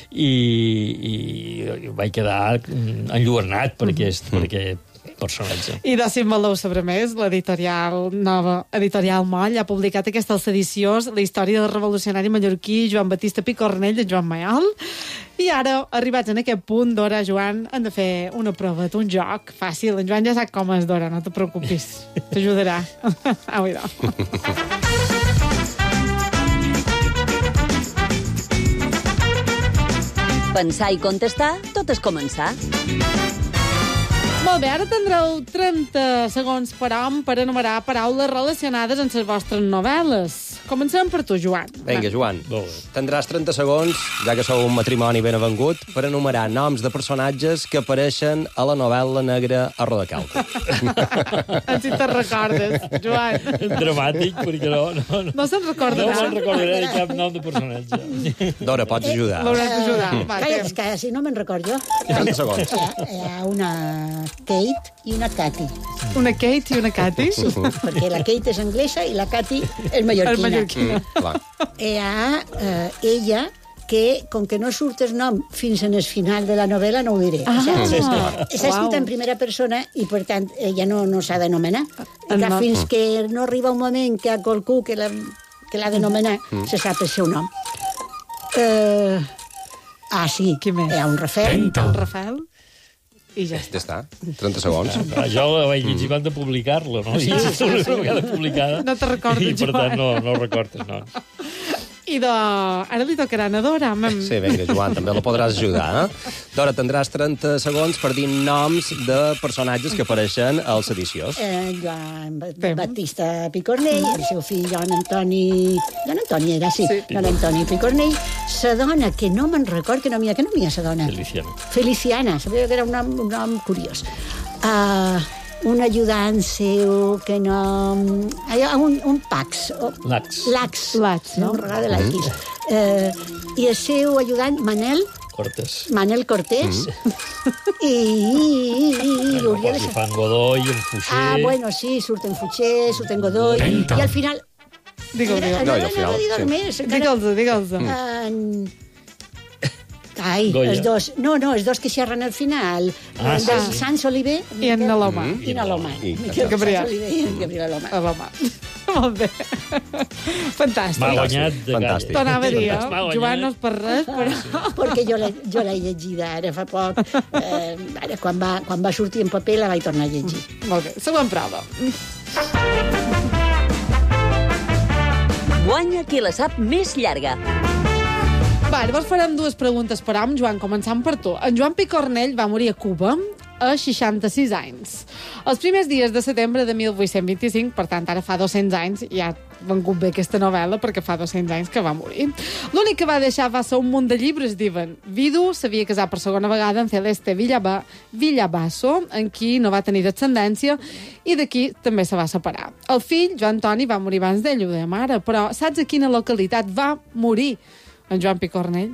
i vaig quedar enlluernat per aquest personatge. I de si en voleu saber més, l'editorial Moll ha publicat aquesta El sediciós, la història del revolucionari mallorquí Joan Batista Picornell de Joan Mayol. I ara, arribats en aquest punt, Dora, Joan, hem de fer una prova, un joc fàcil. En Joan ja sap com és, Dora, no te preocupis. T'ajudarà. Au, idò. Pensar i contestar, tot és començar. Molt bé, ara tindreu 30 segons per hom per enumerar paraules relacionades amb les vostres novel·les. Comencem per tu, Joan. Vinga, Joan. Tindràs 30 segons, ja que sou un matrimoni ben avengut, per enumerar noms de personatges que apareixen a la novel·la negra a Rodacalca. Si te'n recordes, Joan. Dramàtic, perquè no... No se'n recorda. No me'n recordaré de cap nom de personatge. Dora, pots ajudar. L'hauràs d'ajudar. Que si no me'n record jo. 30 segons. Hi ha una Kate i una Cathy. Una Kate i una Cathy? Sí, perquè la Kate és anglesa i la Cathy és mallorquina. Hi ha ella que, com que no surt el nom fins en el final de la novel·la, no ho diré. S'ha escrit en primera persona i, per tant, ella no s'ha d'anomenar. Fins que no arriba un moment que a qualcú que l'ha d'anomenar se sap el seu nom. Sí, hi ha un Rafael. Un Rafael. I ja està. 30 segons. Jo la vaig llegir quan de publicar-la, no? I és una vegada publicada. No te recordes, I, per tant, no recordes, no. I ara li tocarà a Dora. Sí, vinga, Joan, també la podràs ajudar. Dora, tindràs 30 segons per dir noms de personatges que apareixen al sediciós. Joan Batista Picornell, el seu fill Joan Antoni era, sí. Joan Antoni Picornell. Sa dona, que no me'n record, que no m'hi ha sa dona. Feliciana, sabia que era un nom curiós. Un ajudant seu que no... Un Pax. Lax. No? Un regal de l'Aquis. I el seu ajudant, Manel Cortés. I hauria de ser... Fan Godoy, en Fuixer... bueno, sí, surt en Fuixer, surt en Godoy, i al final... Digue'ls. Els dos que xerren al final. Sans Oliver i en Alomà. Miquel Gabriel Alomà. Molt bé. Fantàstic. M'ha guanyat de gaire. T'ho anava a dir, M'ha guanyat. Joan, no és per res, però... Perquè jo l'he llegida ara fa poc. Ara, quan va sortir en paper, la vaig tornar a llegir. Molt bé, següent prova. Guanya qui la sap més llarga. Va, llavors farem dues preguntes per hom, Joan, començant per tu. En Joan Picornell va morir a Cuba a 66 anys. Els primers dies de setembre de 1825, per tant, ara fa 200 anys, ja ha vengut bé aquesta novel·la perquè fa 200 anys que va morir. L'únic que va deixar va ser un munt de llibres, diuen. Vidu s'havia casat per segona vegada amb Celeste Villabasso, en qui no va tenir descendència, i d'aquí també se va separar. El fill, Joan Antoni, va morir abans d'ell, ho dèiem ara, però saps a quina localitat va morir en Joan Picornell?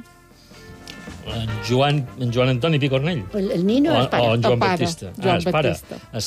En Joan Antoni Picornell? El nino o el pare? O en Joan El pare, Baptista? Joan el pare. Baptista. A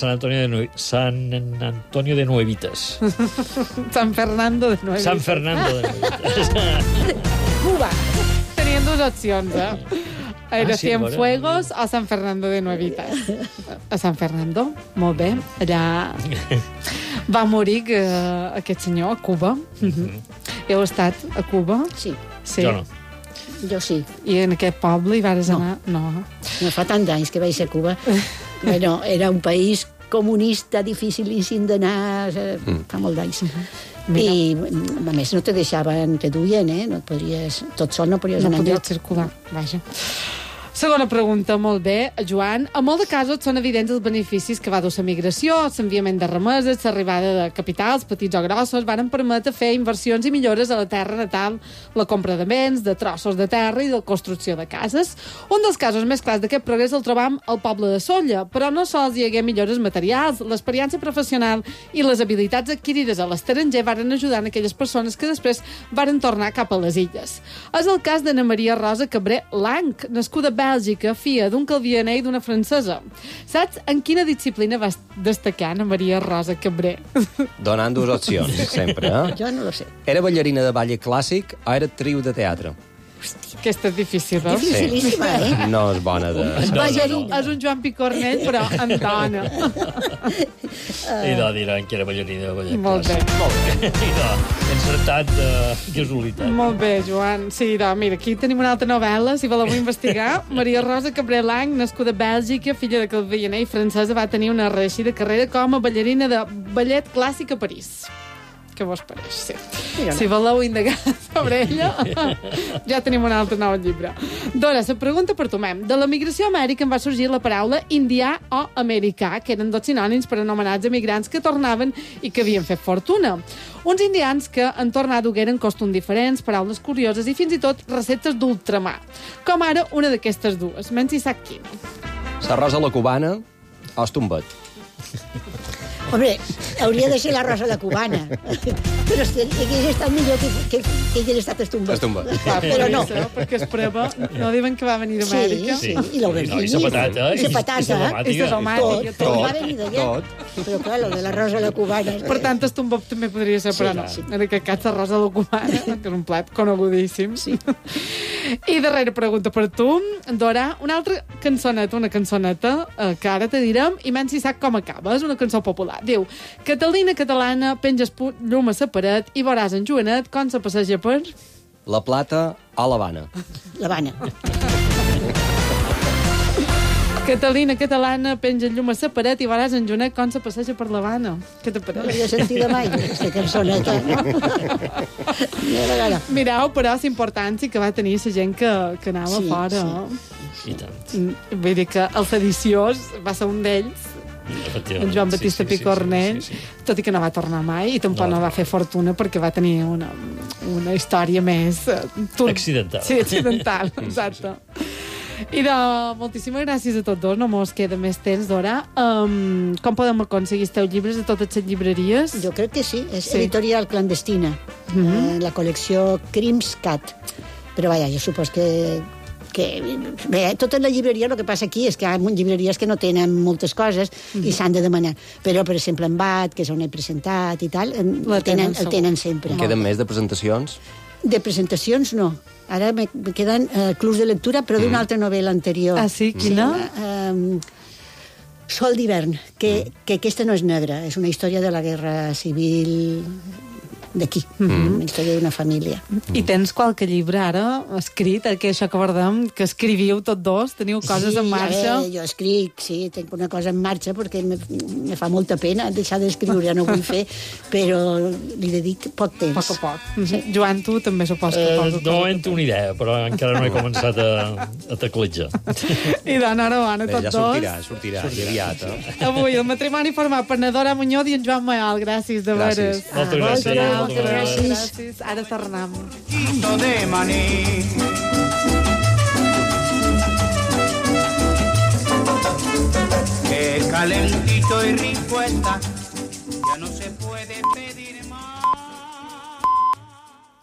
San Antonio de Nuevitas. San Fernando de Nuevitas. San Fernando de Nuevitas. Cuba. Tenien dues opcions, Era sí, Cienfuegos o San Fernando de Nuevitas. A San Fernando, molt bé. Allà va morir aquest senyor a Cuba. Heu estat a Cuba? Sí. Jo no. Jo sí. I en aquest poble hi vas anar? No. No fa tant d'anys que vaig ser a Cuba. Bueno, era un país comunista, dificilíssim d'anar, fa molt d'anys. I, a més, no te deixaven, te duien, No et podries, tot sol no podries anar enlloc. No podies circular, vaja. Segona pregunta, molt bé, Joan. A molt de casos són evidents els beneficis que va dur la migració, l'enviament de remeses, l'arribada de capitals, petits o grossos, van permetre fer inversions i millores a la terra natal, la compra de béns, de trossos de terra i de construcció de cases. Un dels casos més clars d'aquest progrés el trobam al poble de Sóller, però no sols hi hagué millores materials, l'experiència professional i les habilitats adquirides a l'estranger varen ajudar en aquelles persones que després varen tornar cap a les illes. És el cas d'Anna Maria Rosa Cabré Lang, nascuda a Bèlgica, filla d'un calvianer i d'una francesa. Saps en quina disciplina va destacar Anna Maria Rosa Cabré? Donant dues opcions, sempre, Jo no lo sé. Era ballarina de ballet clàssic o era actriu de teatre? Aquesta és difícil, veus? Dificilíssima, No és bona de... És un Joan Picornell, però en dona. I no diran que era ballarina de ballet. Molt bé. Molt bé. I no, encertat de casualitat. Molt bé, Joan. Sí, mira, aquí tenim una altra novel·la, si voleu investigar. Maria Rosa Cabré Lang, nascuda a Bèlgica, filla de calvianer i francesa, va tenir una reeixida carrera com a ballarina de ballet clàssic a París. Què vos pareix? Sí. Si voleu indagar sobre ella, ja tenim un altre nou llibre. Dora, la pregunta per tu, mem. De la migració a Amèrica en va sorgir la paraula indià o americà, que eren dos sinònims per anomenar els emigrants que tornaven i que havien fet fortuna. Uns indians que en tornar dugueren costums diferents, paraules curioses i fins i tot receptes d'ultramar. Com ara una d'aquestes dues. Menys si sap quina. La rosa a la cubana o el tombet? Hombre, hauria de ser la rosa la cubana. Però hauria estat millor que hagués estat estombat. Però no. Perquè es prova, no diuen que va venir d'Amèrica. Sí, i l'aubergine. I la patata. I la patata. I la tomàtica. Tot va venir d'allà. Però clar, lo de la rosa la cubana. Per tant, el tombot també podria ser, però no. En aquest cas, la rosa la cubana, que és un plat conegudíssim. I darrera pregunta per tu, Dora, una altra cançoneta, que ara te direm, i menys si sap com acaba. És una cançó popular. Diu, Catalina catalana, penges llum a sa paret i veuràs en Joanet com se passeja per... La Plata o l'Havana? L'Havana. Catalina catalana, penja llum a sa paret i veuràs en Joanet com se passeja per l'Havana. Què te pareix? No l'havia sentida mai, aquesta cançoneta. Mireu, però, l'importància que va tenir la gent que anava fora. I tant. Vull dir que el sediciós va ser un d'ells, en Joan Baptista Picornell, tot i que no va tornar mai i tampoc no va fer fortuna perquè va tenir una història més... accidental. Sí, accidental, exacte. I moltíssimes gràcies a tots dos, no mos queda més temps, Dora. Com podem aconseguir els teus llibres a totes les llibreries? Jo crec que sí, és editorial clandestina, la col·lecció Crimscat. Però vaja, jo supos que bé, tota la llibreria, el que passa aquí és que hi ha llibreries que no tenen moltes coses i s'han de demanar. Però, per exemple, en BAT, que és on he presentat i tal, el tenen sempre. Queden més de presentacions? De presentacions, no. Ara me queden clubs de lectura, però d'una altra novel·la anterior. Ah, sí? Quina? Sol d'hivern, que aquesta no és negra, és una història de la guerra civil d'aquí, una història d'una família. I tens qualque llibre ara escrit, que això que guardem, que escriviu tots dos, teniu coses en marxa? Jo escric, sí, tinc una cosa en marxa perquè me fa molta pena deixar d'escriure, ja no vull fer, però li dedic poc temps. Poc a poc. Sí. Joan, tu també supos que poc a poc. De moment una idea, però encara no he començat a teclejar. I d'enhorabona tots dos. Ja sortirà, i aviat. Avui el matrimoni format per na Dora Muñoz i en Joan Mayol. Gràcies, de veres. Moltes gràcies. Ara tornem. De maní. Qué calentito y rico está, ya no se puede